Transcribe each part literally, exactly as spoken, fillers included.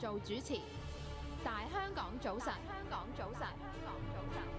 做主持。大香港早晨，香港早晨，香港早晨。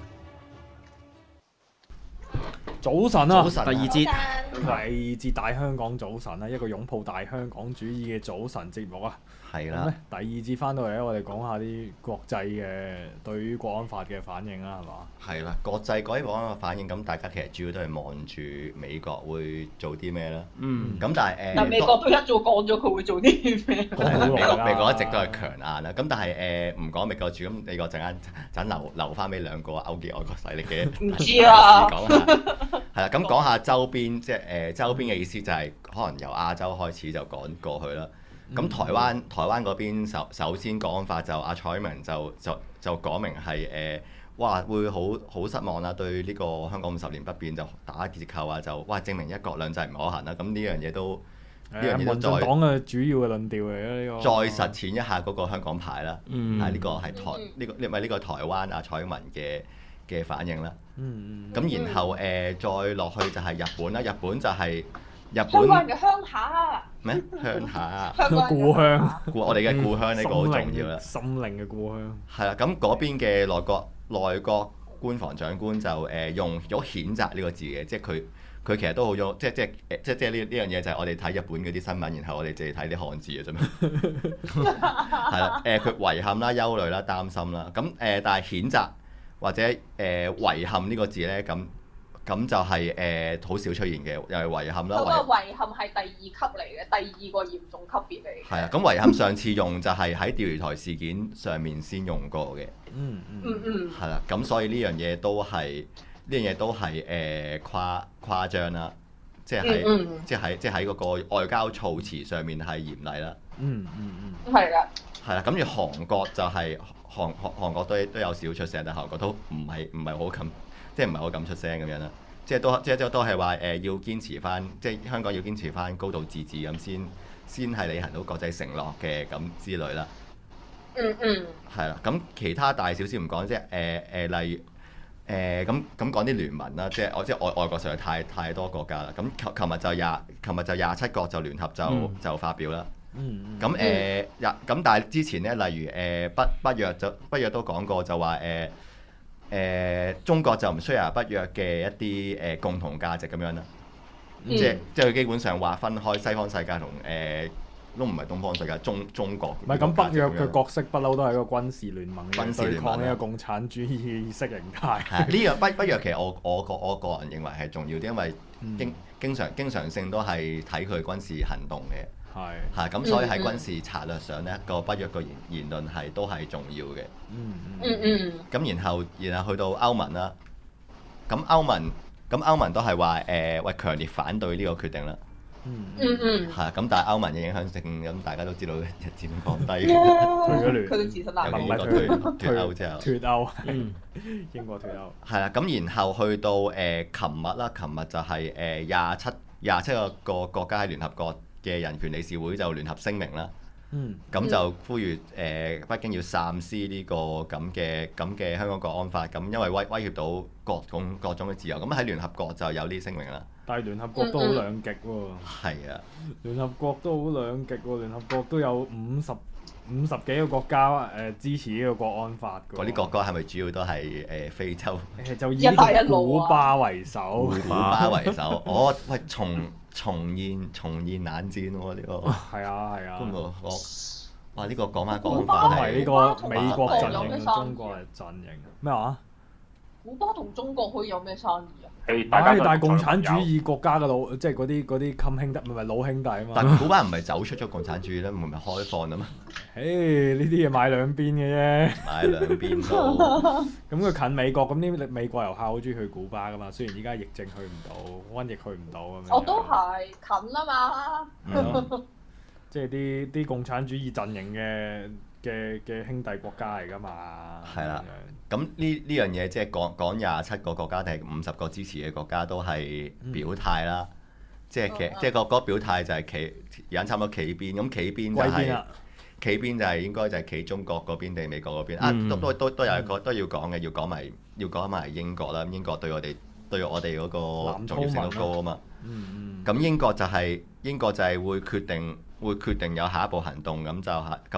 早晨啊！ 早晨啊第二節， 早第二節大香港早晨啊，一個擁抱大香港主義嘅早晨節目啊。 係啦咁咧，第二節翻到嚟咧，我哋講下啲國際嘅對於國安法嘅反應啦，係嘛？ 係啦，國際嗰啲講嘅反應，咁大家其實主要都係望住美國會做啲咩啦。 嗯。 咁但係誒， 但美國都一早講咗佢會做啲咩？ 講好美耐啦國美國一直都係強硬啦。咁但係誒唔講美國住，咁美國陣間陣留留翻俾兩個勾結外國勢力嘅唔知啊講下。係啦，咁講下周邊，即係誒、呃、周邊嘅意思就係可能由亞洲開始就講過去啦。咁、 嗯、 台灣台灣嗰邊首首先國安法就阿蔡英文就就就講明係誒、呃，哇會好好失望啦，對呢個香港五十年不變就打折扣啊，就哇證明一國兩制唔可行啦。咁呢樣嘢都呢樣嘢都再民進黨嘅主要嘅論調嚟嘅呢個。 再實踐一下嗰個香港牌啦。 嗯。 係呢、個係台呢、呢個呢咪呢個台灣阿蔡英文嘅嘅反應啦。 嗯嗯。 咁然後誒、呃、再落去就係日本啦，日本就係、日香本港人嘅鄉下， 咩鄉下， 香港人嘅故鄉， 故我哋嘅故鄉呢個好重要啦。 心靈嘅故鄉。 係啦，咁嗰邊嘅內閣內閣官房長官就誒、呃、用咗譴責呢個字嘅，即係佢佢其實都好咗，即係即係誒即係即係呢呢樣嘢就係我哋睇日本嗰啲新聞，然後我哋淨係睇啲漢字嘅啫嘛。係啦，誒佢遺憾啦、憂慮啦、擔心啦，咁誒、呃、但係譴責或者誒、呃、遺憾呢個字咧咁。咁就係誒好少出現嘅，又係遺憾啦。 嗰個遺憾係第二級嚟嘅，第二個嚴重級別嚟嘅。 係啊，咁遺憾上次用就係喺釣魚台事件上面先用過嘅。 嗯嗯。 嗯嗯。 係啦，咁所以呢樣嘢都係呢樣嘢都係誒誇誇張啦，即係喺、 嗯嗯、 即係喺即係喺嗰個外交措辭上面係嚴厲啦。 嗯嗯嗯。 係啦。 係啦，咁而韓國就係、韓韓韓國都都有少出聲，但韓國都唔係唔係好咁。即係唔係好敢出聲咁樣啦，即係都即係都係話誒要堅持翻，即係香港要堅持翻高度自治咁先先係履行到國際承諾嘅咁之類啦。 嗯嗯。 係啦，咁其他大少少唔講，即係誒誒例如誒咁咁講啲聯盟啦，即係我即係外外國實在太太多國家啦。咁琴琴日就廿琴日就廿七國就聯合就、嗯、就發表啦。 嗯咁誒咁但係之前咧，例如誒、呃、北北約就北約都講過就話誒。呃誒、呃、中國就唔 share 北約嘅一啲誒、呃、共同價值咁樣啦， 嗯、 即係即係佢基本上話分開西方世界同誒、呃、都唔係東方世界，中中國。 唔係咁北約嘅角色不嬲都係一個軍事聯盟嘅， 軍事聯盟對抗呢個共產主義意識形態。 係呢樣北北約其實我我個我個人認為係重要啲，因為經、 嗯、 經常經常性都係睇佢軍事行動嘅。 係係咁，所以喺軍事策略上咧，個北約個言言論係都係重要嘅。 嗯嗯嗯。 咁然後然後去到歐盟啦，咁歐盟咁歐盟都係話誒喂強烈反對呢個決定啦。 嗯嗯嗯。 係咁，但係歐盟嘅影響性咁大家都知道日漸降低嘅。 退咗聯， 佢哋自身難英國退脱歐之後。 脱歐。嗯。英國脱歐。 係啦，咁然後去到誒琴日啦，琴日就係誒廿七廿七個個國家喺聯合國嘅人權理事會就聯合聲明啦， 嗯， 咁就呼籲誒、呃、北京要三思呢個咁嘅咁嘅香港國安法，咁因為威威脅到各種各種嘅自由，咁喺聯合國就有呢聲明啦。 但係聯合國都好兩極喎。 係啊， 聯合國都好兩極喎，聯合國都有五十五十幾個國家誒、呃、支持呢個國安法㗎。 嗰啲國家係咪主要都係誒、呃、非洲？ 誒就以古巴為首。 古巴為首，我、哦、喂重。重現重現冷戰喎呢個， 係啊係啊， 咁我我哇呢個講翻講法係呢個美國陣營、中國嘅陣營咩話？ 古巴同中國可以有咩生意啊？ 唉，但係共產主義國家嘅老，即係嗰啲嗰啲襟兄弟，唔係老兄弟啊嘛。 但古巴唔係走出咗共產主義咧，唔係開放啊嘛。 誒呢啲嘢買兩邊嘅啫。買兩邊都。 咁佢近美國，咁啲美國遊客好中意去古巴噶嘛。雖然依家疫症去唔到，瘟疫去唔到咁樣。 我都係近啊嘛。 嗯、即係啲啲共產主義陣營嘅嘅嘅兄弟國家嚟噶嘛。 係啦。咁呢呢樣嘢即係講講廿七個國家定係五十個支持嘅國家都係表態啦。嗯、即係其、嗯、即係個嗰個表態就係企而家差唔多企邊，咁企邊就係企邊就係應該就係企中國嗰邊定美國嗰邊、嗯、啊？都都都都有個都要講嘅，要講埋要講埋英國啦。英國對我哋對我哋嗰個重要性都高啊嘛。咁、嗯嗯、英國就係、是、英國就係會決定會決定有下一步行動，咁就係咁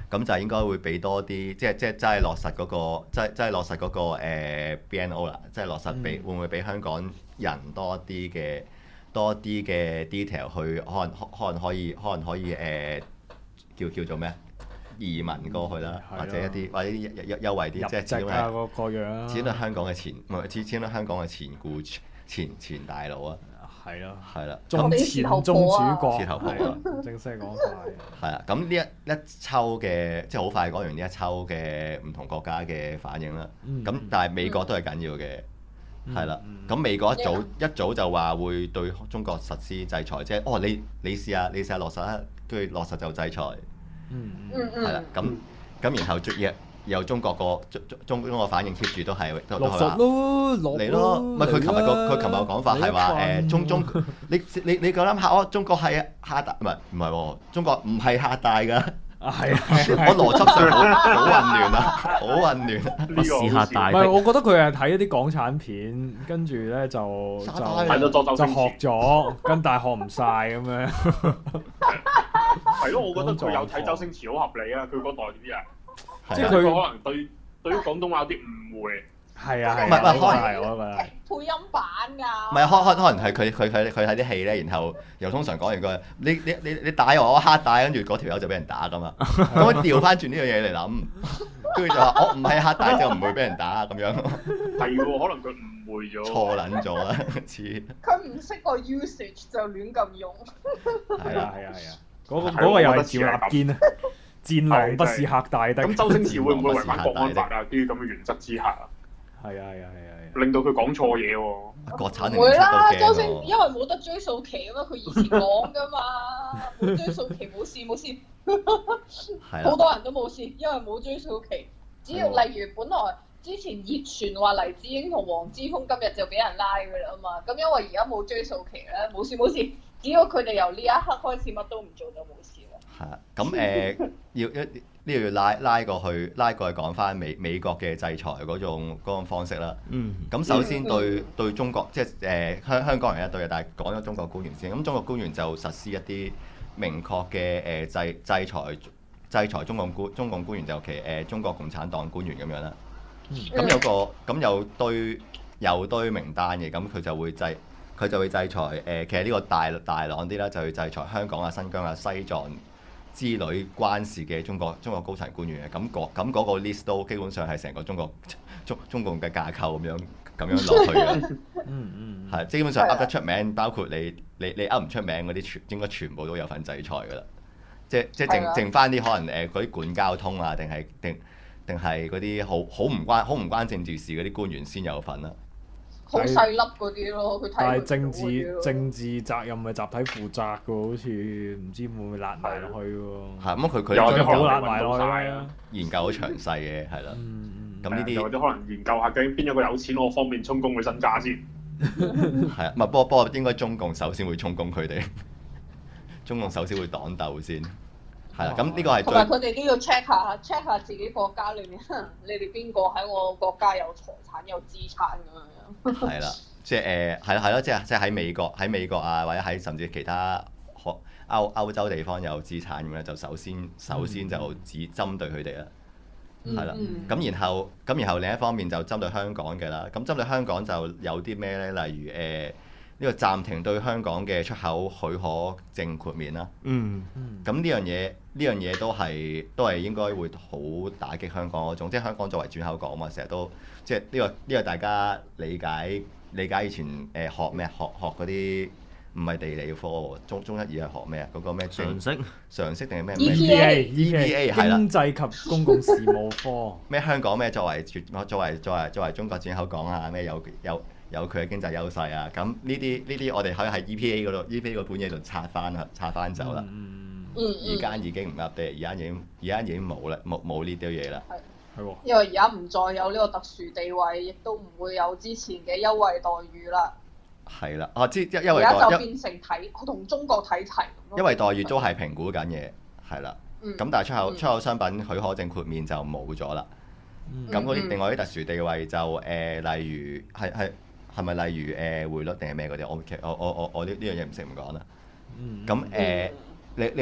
咁就應該會俾多啲，即係即係真係落實嗰、個，即係真係落實嗰、個、呃、B N O 啦，即係落實俾、 嗯、 會唔會俾香港人多啲嘅多啲嘅 detail 去，可能可能可以可能可以誒、呃、叫叫做咩移民過去啦， 嗯、 或者一啲或者優優優惠啲，即係始終係個個樣啊， 始終係香港嘅前唔係始始終香港嘅前顧前前大佬啊。 係咯， 係啦， 中前宗主國， 前後補啊， 正式講法。 係啦，咁呢一一抽嘅，即係好快講完呢一抽嘅唔同國家嘅反應啦。咁、嗯、但係美國都係緊要嘅，係啦、嗯。咁美國一早、嗯、一早就話會對中國實施制裁，即係哦，你你試下你試下落實啦，跟住落實就制裁。 嗯嗯，係啦，咁咁然後最嘢。有中國個中中中國反應 keep 住都係都都係話嚟咯，唔係佢琴日個佢琴日個講法係話誒中中你你你夠膽嚇我？中國係嚇大唔係唔係喎？中國唔係嚇大㗎， 係我邏輯上好好混亂啊，好混亂啊！ 不是嚇大， 唔係我覺得佢係睇一啲港產片，跟住咧就就就學咗，跟但係學唔晒咁樣。 係咯，我覺得佢有睇周星馳好合理啊，佢嗰代啲啊。 即係佢可能對對於廣東話有啲誤會。 係啊係， 唔係唔係可能係我覺得係配音版㗎。 唔係可可可能係佢佢佢佢睇啲戲咧，然後又通常講完句你你你你打我，我黑打，跟住嗰條友就俾人打㗎嘛。咁我調翻轉呢樣嘢嚟諗，跟住就話我唔係黑打就唔會俾人打咁樣。 係喎，可能佢誤會咗。 錯撚咗啦，似。 佢唔識個 usage 就亂咁用。 係啊係啊係啊，嗰個嗰個又係趙立堅啊。戰狼不是嚇大的。 咁周星馳會唔會違反國安法啊？啲咁嘅原則之下啊， 係啊係啊係啊， 令到佢講錯嘢喎。 國產唔會啦，周星因為冇得追溯期啊嘛，佢以前講噶嘛，冇追溯期冇事冇事，好多人都冇事，因為冇追溯期。只要例如本來之前熱傳話黎智英同黃之鋒今日就俾人拉㗎啦嘛，咁因為而家冇追溯期咧，冇事冇事，只要佢哋由呢一刻開始乜都唔做就冇事。 係啊，咁誒、呃、要一呢度要拉拉過去，拉過去講翻美美國嘅制裁嗰種嗰種方式啦。嗯。咁首先對、嗯、對中國，即係誒香香港人一對嘅，但係講咗中國官員先。咁中國官員就實施一啲明確嘅誒、呃、制制裁制裁中共官中共官員，就其誒、呃、中國共產黨官員咁樣啦。咁、嗯、有個咁有堆有堆名單嘅，咁佢就會制佢就會制裁誒、呃，其實呢個大大朗啲啦，就去制裁香港啊、新疆啊、西藏之類關事嘅中國中國高層官員嘅，咁嗰咁嗰個 list 都基本上係成個中國中中共嘅架構咁樣咁樣落去嘅。嗯嗯，係基本上噏得出名，包括你你你噏唔出名嗰啲，全應該全部都有份制裁㗎啦。即即剩剩翻啲可能誒嗰啲管交通啊，定係定定係嗰啲好好唔關好唔關政治事嗰啲官員先有份啦。 好細粒嗰啲咯，佢睇但係政治政治責任係集體負責嘅，好似唔知會唔會揦埋落去喎。係咁，佢佢有啲好揦埋落去啦。 研究好詳細嘅，係啦。咁呢啲或者可能研究下究竟邊一個有錢，我方便充公佢身家先。 係啊，唔係不過不過應該中共首先會充公佢哋，中共首先會擋鬥先。係啦，咁呢個係同埋佢哋都要 check 下 check 下自己國家裏面，你哋邊個喺我國家有財產有資產咁樣。係啦，即係誒係啦係咯，即係即係喺美國喺美國啊，或者喺甚至其他歐歐洲地方有資產咁樣，就首先首先就只針對佢哋啦，係啦、嗯。咁然後咁然後另一方面就針對香港嘅啦。咁針對香港就有啲咩咧？例如誒。呃呢個暫停對香港嘅出口許可證豁免啦。嗯。咁呢樣嘢，呢樣嘢都係都係應該會好打擊香港嗰種，即係香港作為轉口港嘛，成日都即係呢個呢個大家理解理解以前誒、呃、學咩學學嗰啲唔係地理科喎，中中一二係學咩啊？嗰、嗰個咩常識常識定係咩 ？E P A E P A 係啦， 經濟及公共事務科。咩香港咩作為作為作為作為中國轉口港啊？咩有有？有佢嘅經濟優勢啊！咁呢啲呢啲我哋可以喺 E P A 嗰度 E P A 嗰本嘢就拆翻啦，拆翻走啦。嗯而家已經唔 update，而家已經而家已經冇啦，冇冇呢啲嘢啦。 係係喎。因為而家唔再有呢個特殊地位，亦都唔會有之前嘅優惠待遇啦。 係啦，啊之優惠待遇。 而家就變成睇同中國睇齊。 優惠待遇都係評估緊嘅，係啦。咁、嗯、但係出口、嗯、出口商品許可證豁免就冇咗啦。咁嗰啲另外啲特殊地位就誒、呃，例如係係。係咪例如誒、呃、匯率定係咩嗰啲？我我我我我呢呢樣嘢唔識唔講啦。咁誒、呃，你你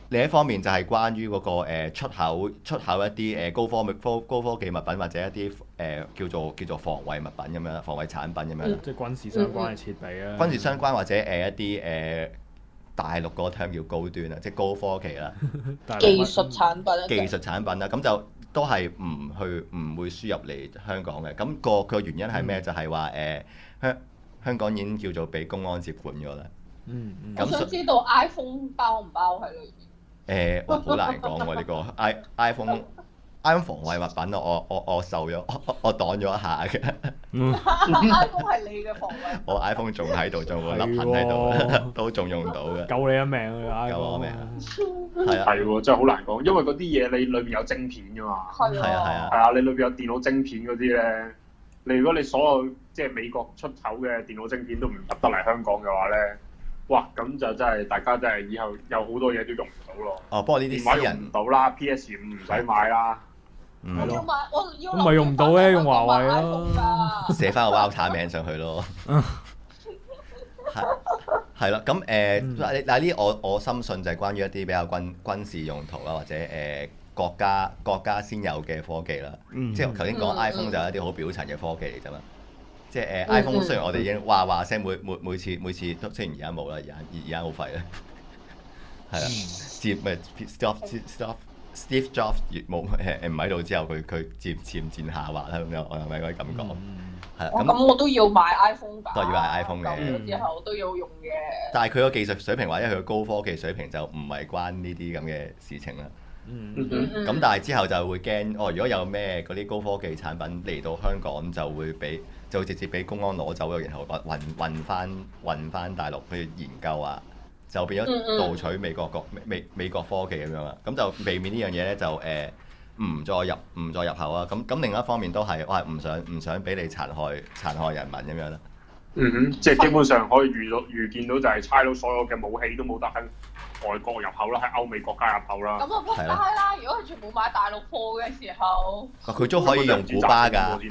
另一方面就係關於嗰、那個、呃、出口出口一啲誒高科科高科技物品或者一啲誒、呃、叫做叫做防衛物品咁樣，防衛產品咁樣。 嗯、即係軍事相關嘅設備啊。 軍事相關或者誒、呃、一啲誒、呃、大陸嗰個 term 叫高端啊，即係高科技啦。 技術產品啊。 技術產品啦，咁就都係唔去唔會輸入嚟香港嘅。咁、那個佢個原因係咩？嗯、就係話誒香香港已經叫做俾公安接管咗啦。 嗯嗯。 我想知道 iPhone 包唔包喺裏邊？ 誒，哇，好難講喎呢個 i iPhone iPhone 防衛物品啊，我我我受咗，我我擋咗一下嘅。 iPhone 係你嘅防衛。 我 iPhone 仲喺度，仲個粒痕喺度，都仲用到嘅。 救你一命啊！ 救我命。係啊。 係喎，真係好難講，因為嗰啲嘢你裏邊有晶片㗎嘛。 係啊。 係啊係啊。 係啊，你裏邊有電腦晶片嗰啲咧，你如果你所有即係美國出口嘅電腦晶片都唔入得嚟香港嘅話咧。哇！咁就真係大家真係以後有好多嘢都用唔到咯。 哦，不過呢啲私人唔到啦 ，P S 五唔使買啦。 嗯。 我要買，我要。 咁咪用唔到咧？用華為咯。 寫翻個 Voucher 名上去咯。係係啦，咁誒嗱嗱呢我我深信就係關於一啲比較軍軍事用途啦，或者誒、呃、國家國家先有嘅科技啦。嗯、即係頭先講 iPhone 就係一啲好表層嘅科技嚟啫嘛。即係誒、呃、iPhone 雖然我哋已經話話聲每每每次每次都雖然而家冇啦，而家而家好廢啦，係啦，接咪 Steve Steve Steve Jobs 冇誒唔喺度之後，佢佢漸漸漸下滑啦咁樣，我係咪可以咁講？係啦，咁咁我都要買 iPhone 㗎， 都要買 iPhone 嘅， 咁之後都要用嘅。 但係佢個技術水平或者佢個高科技水平就唔係關呢啲咁嘅事情啦。 嗯， 咁但係之後就會驚哦，如果有咩嗰啲高科技產品嚟到香港，就會俾就會直接俾公安攞走咗，然後運運翻運翻大陸去研究啊，就變咗盜取美國國美美美國科技咁樣啦。咁就避免呢樣嘢咧，就誒唔再入唔再入口啊。咁咁另一方面都係我係唔想唔想俾你殘害殘害人民咁樣啦。 嗯哼，即係基本上可以預到預見到就係差佬所有嘅武器都冇得喺外國入口啦，喺歐美國家入口啦。 咁啊，仆街啦！如果佢全部買大陸貨嘅時候， 佢都可以用古巴㗎。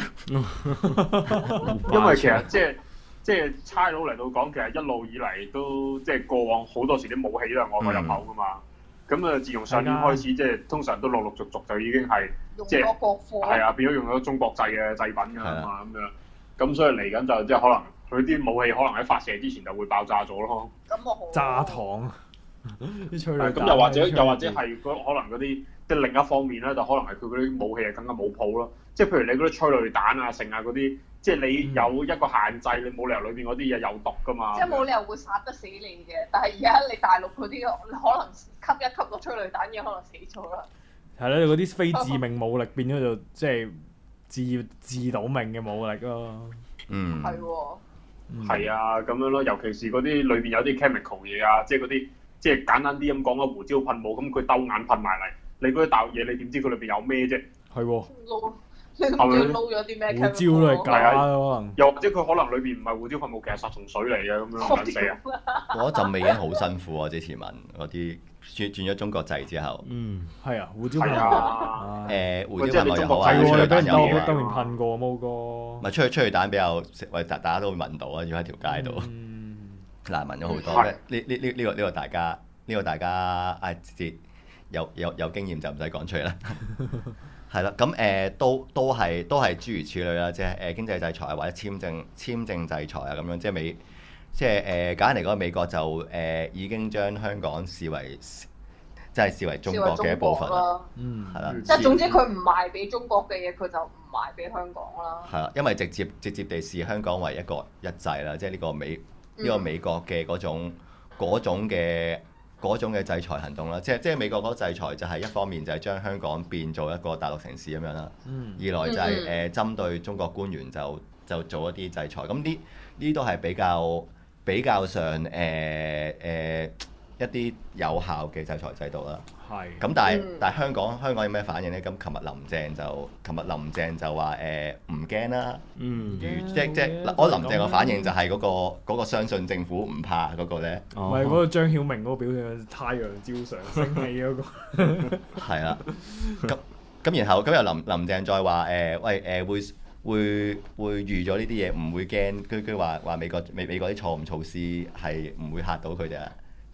因為其實即係即係差佬嚟到講，其實一路以嚟都即係過往好多時啲武器都係外國入口㗎嘛。咁啊、嗯，自從上年開始，即係通常都陸陸續續就已經係即係國貨。係啊，變咗用咗中國製嘅製品㗎嘛，咁樣。咁所以嚟緊就即係可能。佢啲武器可能喺發射之前就會爆炸咗咯。 咁我好炸糖啲催淚彈。 咁又或者又或者係可能嗰啲即係另一方面咧，就可能係佢嗰啲武器係更加冇譜咯。即係譬如你嗰啲催淚彈啊、剩啊嗰啲，即係你有一個限制，你冇理由裏邊嗰啲嘢有毒㗎嘛。 即係冇理由會殺得死你嘅，但係而家你大陸嗰啲可能吸一吸個催淚彈已經可能死咗啦。 係啦，嗰啲非致命武力變咗就即係致致倒命嘅武力咯。 嗯。 係喎。 係、嗯、啊，咁樣咯，尤其是嗰啲裏邊有啲 chemical 嘢啊，即係嗰啲即係簡單啲咁講咯，胡椒噴霧咁佢兜眼噴埋嚟，你嗰啲大陸嘢你點知佢裏邊有咩啫？係喎， 撈你唔知撈咗啲咩？ 胡椒都係假可能。 又或者佢可能裏邊唔係胡椒噴霧，其實殺蟲水嚟嘅咁樣，撚死啊！ 嗰陣味已經好辛苦啊！之前聞嗰啲轉轉咗中國製之後， 嗯，係啊，胡椒噴啊，誒胡椒噴霧又好啊，催淚彈有嘅， 當年噴過冇過。 咪催催淚彈比較，喂大大家都會聞到啊！要喺條街度，難聞咗好多。呢呢呢呢個呢個大家呢個大家啊，節有有有經驗就唔使講出嚟啦。係啦，咁誒都都係都係諸如此類啦，即係誒經濟制裁啊，或者簽證簽證制裁啊咁樣，即係美即係誒簡單嚟講，美國就誒已經將香港視為即係視為中國嘅一部分啦。嗯，係啦。 即係總之佢唔賣俾中國嘅嘢，佢就唔賣俾香港啦。 係啦，因為直接直接地視香港為一國一制啦，即係呢個美呢個美國嘅嗰種嗰種嘅。嗰種嘅制裁行動啦，即係即係美國嗰個制裁就係一方面就係將香港變做一個大陸城市咁樣啦，嗯、二來就係、是、誒、呃、針對中國官員就就做一啲制裁，咁呢呢都係比較比較上誒誒、呃呃、一啲有效嘅制裁制度啦。係是。咁但係、嗯、但係香港香港有咩反應咧？咁琴日林鄭就琴日林鄭就話誒唔驚啦，嗯，即即嗱我林鄭個反應就係嗰、那個嗰、那個相信政府唔怕嗰個咧， 唔係嗰個張曉明嗰個表現，太陽照常升起嗰、那個， 係啦，咁咁然後今日林林鄭再話誒、呃、喂誒、呃、會會會預咗呢啲嘢，唔會驚，佢佢話話美國美美國啲錯誤措施係唔會嚇到佢哋啊。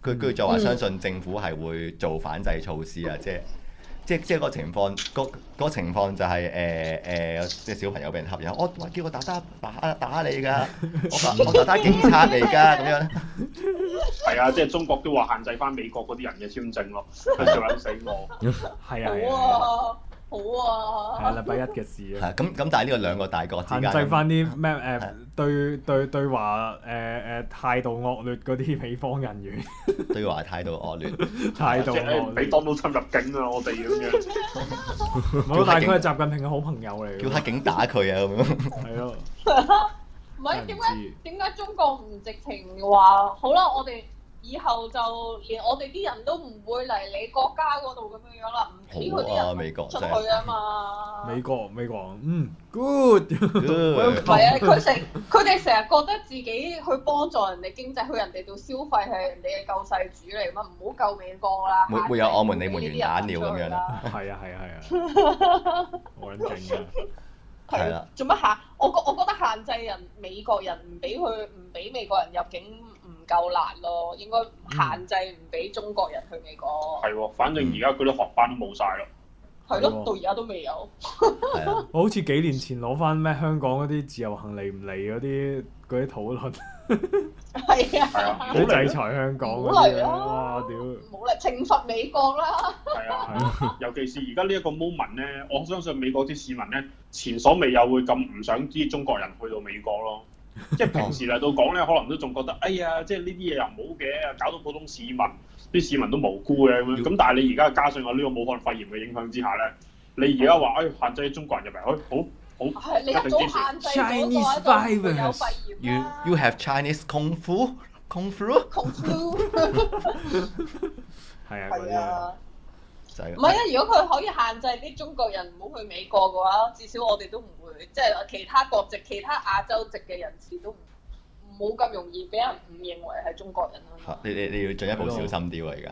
佢佢就話相信政府係會做反制措施啊，即係。即即個情況，嗰嗰情況就係誒誒，即小朋友俾人恰人，我話叫我打打打打你㗎，我我打打警察嚟㗎咁樣。 係啊，即係中國都話限制翻美國嗰啲人嘅簽證咯，佢做撚死我。 係啊係啊，好啊。 係禮拜一嘅事啊。 係咁咁，但係呢個兩個大國之間限制翻啲咩誒對對對華誒誒態度惡劣嗰啲美方人員。 對華態度惡劣， 態度惡劣。 俾 Donald Trump 入境啊！我哋咁樣。 冇，但係佢係習近平嘅好朋友嚟。 叫黑警打佢啊！咁樣。 係咯。 唔係點解點解中國唔直情話好啦？我哋以後就連我哋啲人都唔會嚟你國家嗰度咁樣樣啦，唔俾佢啲人出去啊嘛。 美國美國嗯 good， good 係啊，佢成佢哋成日覺得自己去幫助人哋經濟，去人哋度消費係人哋嘅救世主嚟嘛，唔好救美國啦。 會會有我們你們原打鳥咁樣啦。 係啊係啊係啊，好撚勁啊！ 係啦，做乜限？我覺我覺得限制人美國人唔俾佢唔俾美國人入境唔夠辣咯，應該限制唔俾中國人去美國。 係喎，反正而家嗰啲學班都冇晒咯。 係咯，到而家都未有。 係啊， 我好似幾年前攞翻咩香港嗰啲自由行嚟唔嚟嗰啲嗰啲討論。 係啊， 啲制裁香港嗰啲啊！哇屌！ 冇嚟懲罰美國啦！ 係啊，尤其是而家呢一個 moment 咧，我相信美國啲市民咧前所未有會咁唔想啲中國人去到美國咯。即係平時嚟到講咧，可能都仲覺得哎呀，即係呢啲嘢又唔好嘅，搞到普通市民啲市民都無辜嘅咁樣。咁但係你而家加上有呢個武漢肺炎嘅影響之下咧，你而家話誒限制中國人入嚟，誒好。好， 係你一早限制咗個就有肺炎啦。 You you have Chinese kung fu kung fu kung fu 係啊， 係啊， 就係。 唔係啊！如果佢可以限制啲中國人唔好去美國嘅話，至少我哋都唔會，即係其他國籍、其他亞洲籍嘅人士都唔冇咁容易俾人誤認為係中國人啊。 你你你要進一步小心啲喎，而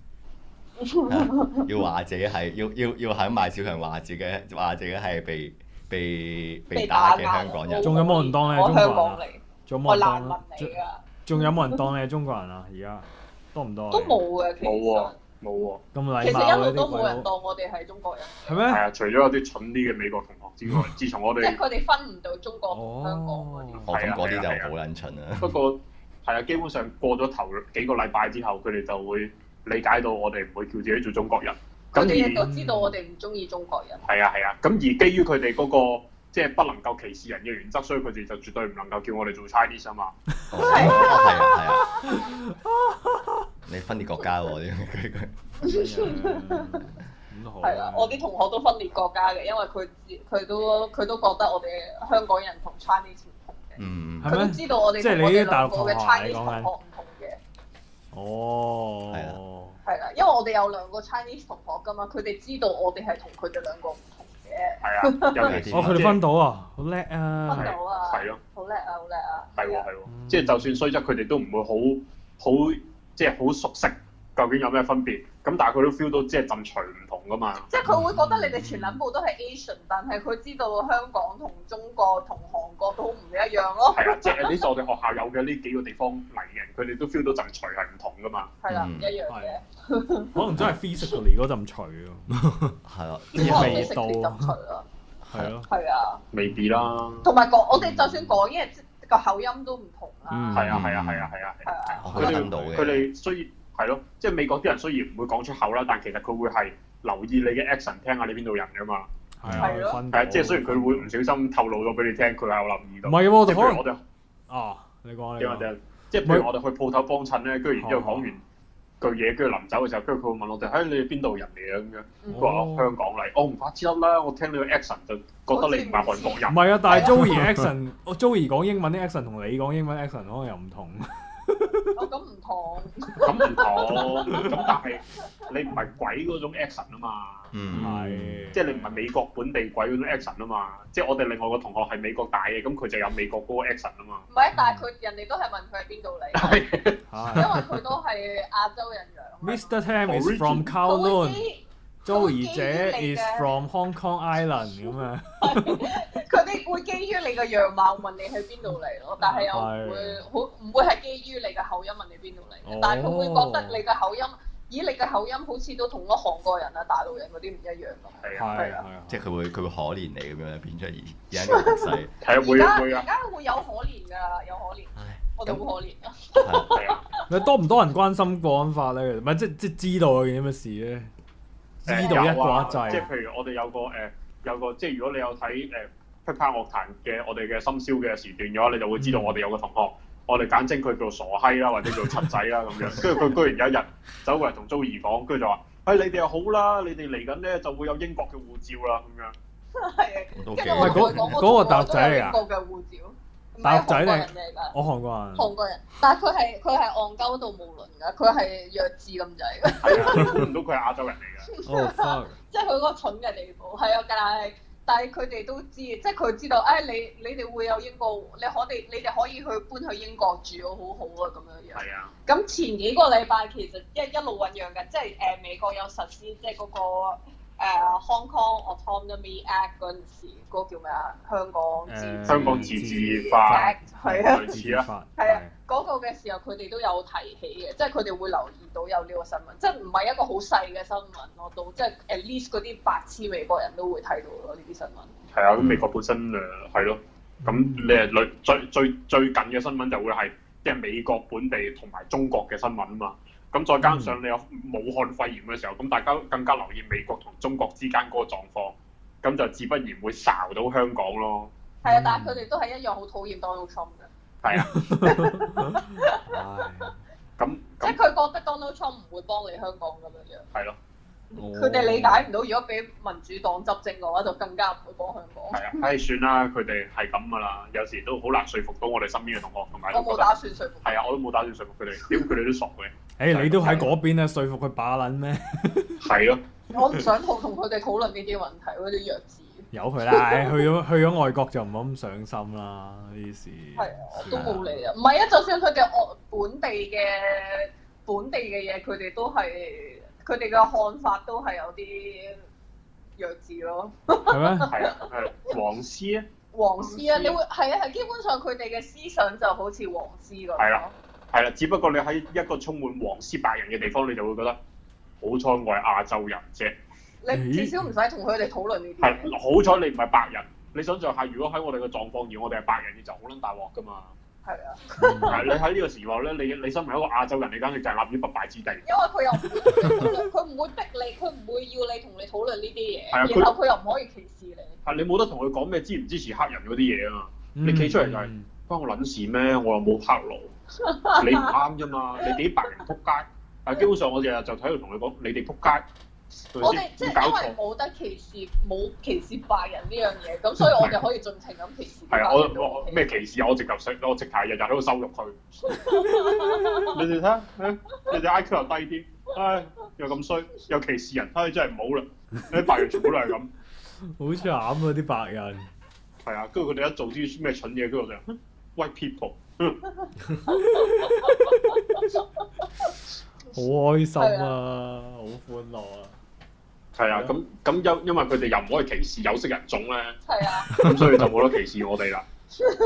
家要話自己係要要要肯賣小強話自己話自己係被。被被打嘅香港人， 仲有冇人當你係中國人啊？仲有冇人當？仲有冇人當你係中國人啊？而家多唔多？ 都冇嘅，其實冇喎，冇喎。 咁禮貌， 其實一路都冇人當我哋係中國人。 係咩？ 係啊，除咗有啲蠢啲嘅美國同學之外，自從我哋即係佢哋分唔到中國同香港嗰啲。 哦，咁嗰啲就好撚蠢啊！ 不過係啊，基本上過咗頭幾個禮拜之後，佢哋就會理解到我哋唔會叫自己做中國人。 佢哋亦都知道我哋唔中意中國人。 係啊係啊，咁而基於佢哋嗰個即係不能夠歧視人嘅原則，所以佢哋就絕對唔能夠叫我哋做 Chinese 啊嘛。 係啊係啊，你分裂國家喎啲係啊，我啲同學都分裂國家嘅，因為佢佢都佢都覺得我哋香港人同 Chinese 唔同嘅。 嗯， 佢都知道我哋同我哋兩個嘅 Chinese 同學唔同嘅。 哦， 係啦。 係啦，因為我哋有兩個 Chinese 同學㗎嘛，佢哋知道我哋係同佢哋兩個唔同嘅。 係啊，尤其是哦，佢哋分到啊，好叻啊！ 分到啊， 係咯， 好叻啊，好叻啊！ 係喎係喎，即係就算雖則佢哋都唔會好好即係好熟悉究竟有咩分別，咁但係佢都 feel 到即係陣除唔同㗎嘛。 即係佢會覺得你哋全撚部都係 Asian，但係佢知道香港同中國同韓國都唔一樣咯。 係啊，即係呢個我哋學校有嘅呢幾個地方嚟嘅，佢哋都 feel 到陣除係唔同㗎嘛。 係啦，唔一樣嘅。 可能真係 physically 嗰陣除啊。 係啊， 味道陣除啊。 係咯。 係啊。 未必啦。 同埋講，我哋就算講嘢個口音都唔同啦。 係啊係啊係啊係啊係啊。佢哋佢哋雖然係咯，即係美國啲人雖然唔會講出口啦，但其實佢會係留意你嘅 accent， 聽下你邊度人㗎嘛。 係啊， 係啊，即係雖然佢會唔小心透露咗俾你聽，佢係有留意到。 唔係喎， 即係譬如我哋啊，你講你講。即係譬如我哋去鋪頭幫襯咧，跟住然之後講完句嘢，跟住臨走嘅時候，跟住佢會問我哋：誒你哋邊度人嚟啊？咁樣，佢話香港嚟。我唔怪之得啦，我聽你個 accent 就覺得你唔係韓國人。 唔係啊，但係 Joey accent，我 Joey 講英文啲 accent 同你講英文 accent 可能又唔同。 哦，咁唔同。 咁唔同，咁但係你唔係鬼嗰種 accent 啊嘛。 嗯， 係。 即係你唔係美國本地鬼嗰種 accent 啊嘛。即係我哋另外個同學係美國大嘅，咁佢就有美國嗰個 accent 啊嘛。 唔係，但係佢人哋都係問佢係邊度嚟，因為佢都係亞洲人樣。 Mister Tam is from Kowloon。 Joey 姐 is from Hong Kong Island 咁啊。 佢哋會基於你嘅樣貌問你喺邊度嚟咯，但係又唔會好唔會係基於你嘅口音問你邊度嚟，但係佢會覺得你嘅口音。咦，你嘅口音好似都同咗韓國人啊、大陸人嗰啲唔一樣咁。 係啊，係啊， 即係佢會佢會可憐你咁樣變咗而而家個特勢。 係啊，會會啊。 而家會有可憐㗎，有可憐。我哋好可憐啊。 係啊。 你多唔多人關心國安法咧？唔係即即知道有件咩事咧？知道一國一制。 即係譬如我哋有個誒有個即係如果你有睇誒噼啪樂壇嘅我哋嘅深宵嘅時段嘅話，你就會知道我哋有個同學。我哋簡稱佢叫傻閪啦，或者叫柒仔啦咁樣。跟住佢居然有一日走過嚟同 Joey 講，跟住就話：誒你哋又好啦，你哋嚟緊咧就會有英國嘅護照啦咁樣。 係啊，跟住我同佢講，嗰個大陸仔嚟㗎。 英國嘅護照， 大陸仔嚟㗎。 我韓國人。 韓國人，但係佢係佢係戇鳩到無倫㗎，佢係弱智咁滯㗎。 係啊，估唔到佢係亞洲人嚟㗎。 哦 fuck！ 即係佢嗰個蠢嘅地步，係啊，但係。但係佢哋都知，即係佢知道，誒、哎、你你哋會有英國，你可哋你哋可以去搬去英國住，好好啊咁樣樣。係啊。咁前幾個禮拜其實一一路醖釀緊，即係誒、呃、美國有實施即係嗰、那個、呃、Hong Kong Autonomy Act 嗰陣時，嗰、那個叫咩啊？香港自、 呃、 香港自治法 Act 係啊， 類似啊。 係啊，嗰、那個嘅時候佢哋都有提起嘅，即係佢哋會留意到有呢個新聞，即係唔係一個好細嘅新聞咯，到即係 at least 嗰啲白痴美國人都會睇到咯呢啲新聞。 係啊，咁美國本身誒係咯，咁你係最最最近嘅新聞就會係即係美國本地同埋中國嘅新聞啊嘛，咁再加上你有武漢肺炎嘅時候，咁大家更加留意美國同中國之間嗰個狀況，咁就自不然會睄到香港咯。 係啊，但係佢哋都係一樣好討厭 Donald Trump 嘅。係啊。咁即係佢覺得 Donald Trump 唔會幫你香港咁樣樣。係咯。佢哋理解唔到，如果俾民主黨執政嘅話，就更加唔會幫香港。係啊，唉，算啦，佢哋係咁噶啦，有時都好難說服到我哋身邊嘅同學同埋。我冇打算說服。係啊，我都冇打算說服佢哋，點佢哋都傻嘅。 誒，你都喺嗰邊啊，說服佢把撚咩？ 係咯。 我唔想同同佢哋討論呢啲問題，嗰啲弱智。 由佢啦，去咗去咗外國就唔好咁上心啦，呢啲事。係啊， 我都冇理啊，唔係啊，就算佢哋外本地嘅本地嘅嘢，佢哋都係。佢哋嘅看法都係有啲弱智咯。係咩？ 係啊，係黃絲啊。 黃絲啊，你會係啊係，基本上佢哋嘅思想就好似黃絲咁。 係啦，係啦，只不過你喺一個充滿黃絲白人嘅地方，你就會覺得好彩我係亞洲人啫。 你至少唔使同佢哋討論呢啲。 係，好彩你唔係白人。你想象下，如果喺我哋嘅狀況而我哋係白人，你就好撚大鑊㗎嘛。係啊，係你喺呢個時候咧，你你身為一個亞洲人，你簡直就係立於不敗之地。因為佢又唔會，佢唔會逼你，佢唔會要你同你討論呢啲嘢。係啊，然後佢又唔可以歧視你。係你冇得同佢講咩支唔支持黑人嗰啲嘢啊嘛？嗯、你企出嚟就係、是、關我撚事咩？我又冇黑奴，你唔啱啫嘛！你哋啲白人撲街，啊基本上我日日就喺度同你講，你哋撲街。 我哋即係因為冇得歧視，冇歧視白人呢樣嘢，咁所以我哋可以盡情咁歧視。係啊，我我咩歧視啊？我直頭食，我直頭日日喺度羞辱佢。你哋睇下，你哋 I Q 又低啲，唉，又咁衰，又歧視人，唉，真係唔好啦！啲白人全部都係咁， 好慘啊！啲白人。 係啊，跟住佢哋一做啲咩蠢嘢，跟住就 white people。 好開心啊！好歡樂啊！ 係啊，咁咁因因為佢哋又唔可以歧視有色人種咧， 係啊， 咁所以就冇得歧視我哋啦。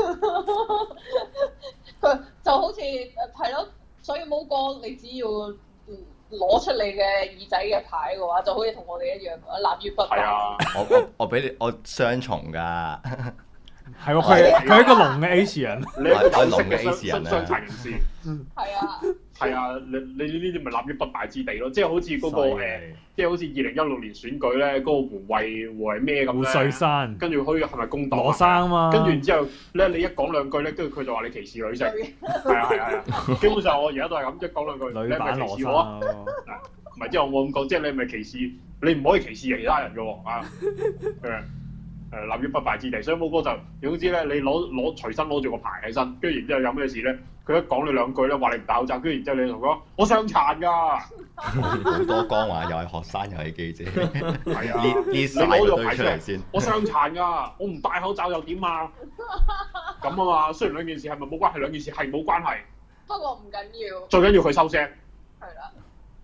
佢就好似係咯，所以冇哥，你只要攞出你嘅耳仔嘅牌嘅話，就可以同我哋一樣立於不敗。係啊， 我我我俾你，我雙重㗎。 係喎，佢佢係一個聾嘅 Asian， 你係一個聾嘅 Asian 傷殘人士。 係啊。係啊，你你呢啲咪立於不敗之地咯，即係好似嗰、那個誒，即係好似二零一六年選舉咧，嗰、那個胡慧胡係咩咁咧？ 胡瑞山，跟住可以係咪公道？ 羅生啊嘛， 跟住然之後咧，你一講兩句咧，跟住佢就話你歧視女性，係啊係啊係啊，基本上我而家都係咁，一講兩句， 女版你係咪歧視我啊？唔係，即係我冇咁講，即係你係咪歧視？你唔可以歧視其他人嘅喎啊！誒誒，立於不敗之地，所以冇哥就總之咧，你攞攞隨身攞住個牌喺身，跟住然之後有咩事咧？佢一講你兩句咧，話你唔戴口罩，跟住然之後你同佢講我傷殘㗎， 好多光環，又係學生又係記者， 係啊， 你攞咗個牌出嚟先， 我傷殘㗎，我唔戴口罩又點啊？咁啊嘛，雖然兩件事係咪冇關係，兩件事係冇關係， 不過唔緊要， 最緊要佢收聲， 係啦，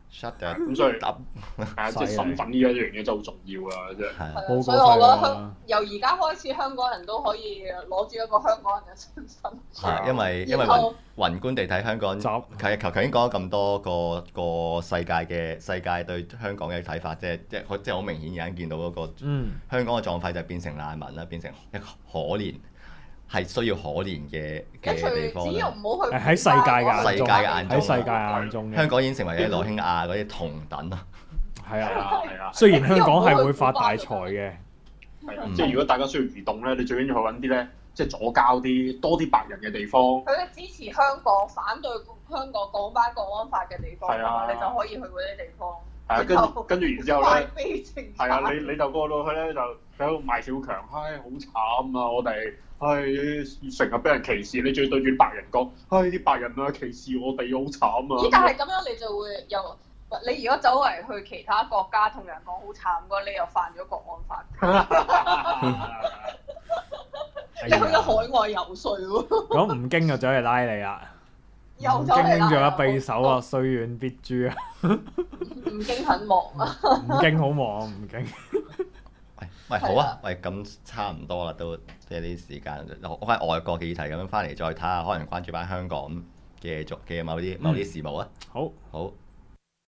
shut down 咁所以係啊，即係身份呢一樣嘢真係好重要啊！真係。 係啊，所以我覺得香由而家開始，香港人都可以攞住一個香港人嘅身份。 係，因為因為宏宏觀地睇香港，係頭頭先講咗咁多個個世界嘅世界對香港嘅睇法，即係即係即係好明顯，而家見到嗰個香港嘅狀態就變成難民啦，變成一個可憐。係需要可憐嘅嘅地方咧。 喺世界嘅世界嘅眼中， 喺世界眼中， 香港已經成為咗羅興亞嗰啲同等啊。 係啊，係啊。雖然香港係會發大財嘅， 係啊，即係如果大家需要移動咧，你最緊要去揾啲咧，即係左膠啲、多啲白人嘅地方。 佢哋支持香港、反對香港港版國安法嘅地方，你就可以去嗰啲地方。 係啊，跟跟住然之後咧，係啊，你你就過到去咧，就喺度賣小強，唉，好慘啊！我哋。係成日俾人歧視，你仲要對住白人講，唉啲白人啊歧視我哋好慘啊！ 咦？但係咁樣你就會又，你如果走嚟去其他國家同人講好慘嘅，你又犯咗國安法。你去咗海外游說喎。 咁吳京就走嚟拉你啦。 又吳京拎住一匕首啊，雖遠必誅啊。 吳京很忙啊。 吳京好忙啊，吳京。 喂，好啊，喂，咁差唔多啦，都即係啲時間，我翻外國嘅議題咁樣翻嚟再睇下，可能關注翻香港嘅族嘅某啲某啲事務啊。 好， 好。